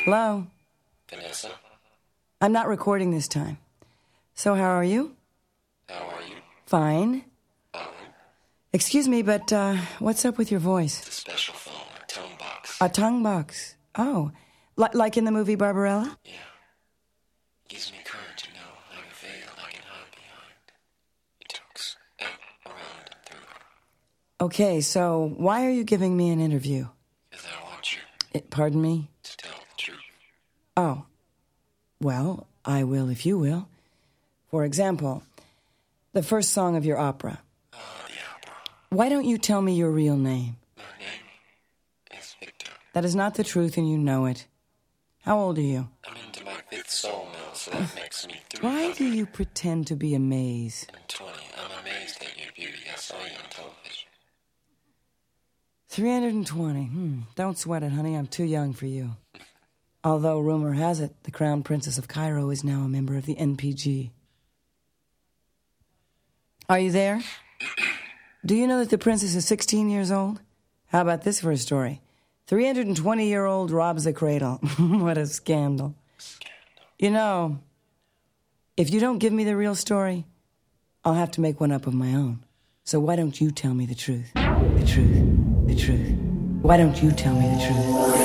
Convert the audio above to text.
Hello? Vanessa? I'm not recording this time. So how are you? How are you? Fine. Excuse me, but what's up with your voice? It's a special phone, a tongue box. A tongue box. Oh, like in the movie Barbarella? Yeah. Gives me courage to know like a veil I can hide behind. It talks out, around, and through. Okay, so why are you giving me an interview? Because I want you Pardon me? to tell the truth. Oh. Well, I will if you will. For example, the first song of your opera. The opera. Why don't you tell me your real name? My name is Victor. That is not the truth and you know it. How old are you? I'm into my 5th soul now, so that makes me 300. Why do you pretend to be amazed? I'm 20. I'm amazed at your beauty. I saw you on television. 320. Don't sweat it, honey. I'm too young for you. Although rumor has it, the Crown Princess of Cairo is now a member of the NPG. Are you there? Do you know that the princess is 16 years old? How about this for a story? 320-year-old robs a cradle. What a scandal. You know, if you don't give me the real story, I'll have to make one up of my own. So why don't you tell me the truth? The truth. The truth. Why don't you tell me the truth?